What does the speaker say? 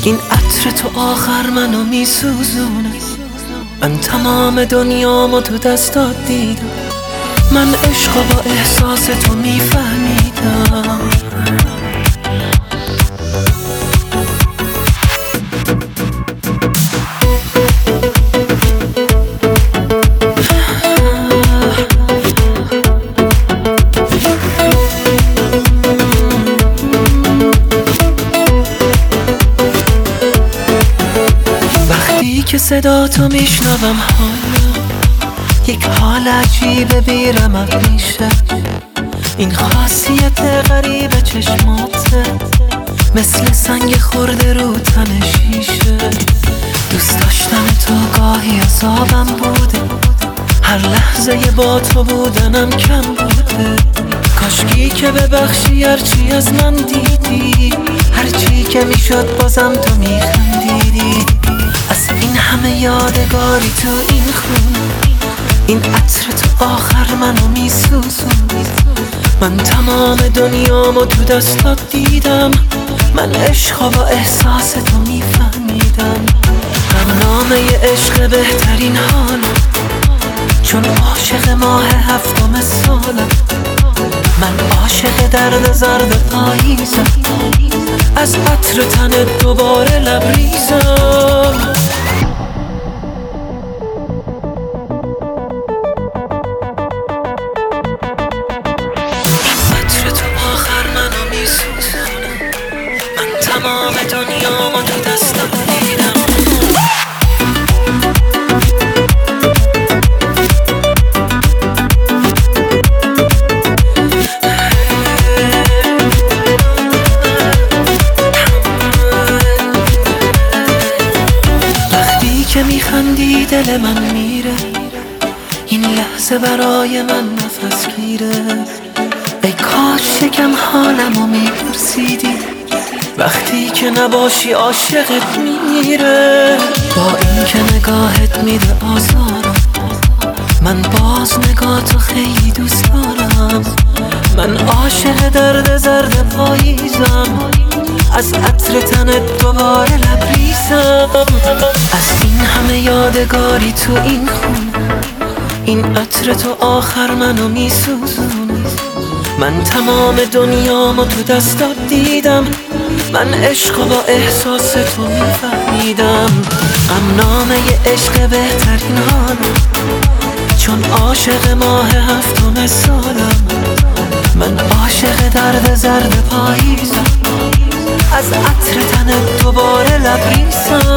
این عطر تو آخر منو میسوزونه. من تمام دنیامو تو دستات دیدم، من عشقو با احساس تو میفهمیدم. که صدا تو میشنوم حالا یک حال عجیبه بیرمق میشه. این خاصیت غریب چشماته مثل سنگ خورده رو تن شیشه. دوست داشتن تو گاهی عذابم بوده، هر لحظه با تو بودنم کم بوده. کاشکی که ببخشی هرچی از من دیدی، هرچی که میشد بازم تو میخندیدی. از این همه یادگاری تو این خون، این عطر تو آخر منو میسوزون. من تمام دنیامو تو دستات دیدم، من عشقو با احساس تو میفهمیدم. غمنامه عشق بهترین حالم، چون عاشق ماه هفتم سالم. من عاشق درد زرد پاییزم، از عطر تنت دوباره لبریزم. عطر تو آخر منو میسوزونه، من تمام دنیامو تو دستات دیدم. که میخندی دل من میره، این لحظه برای من نفس گیره. ای کاش یکم حالمو میپرسیدی، وقتی که نباشی عاشقت میره. با این که نگاهت میده آزارم، من باز نگاهتو خیلی دوست دارم. من عاشق درد زرد پاییزم، از عطر تنت دوباره لبریزم. از این همه یادگاری تو این خون، این عطر تو آخر منو میسوزونه. من تمام دنیامو تو دستات دیدم، من عشقو با احساس تو میفهمیدم. غمنامه عشق بهترین حالم، چون عاشق ماه هفتم سالم. من عاشق درد زرد پاییزم، از عطر تنت دوباره لبریزم.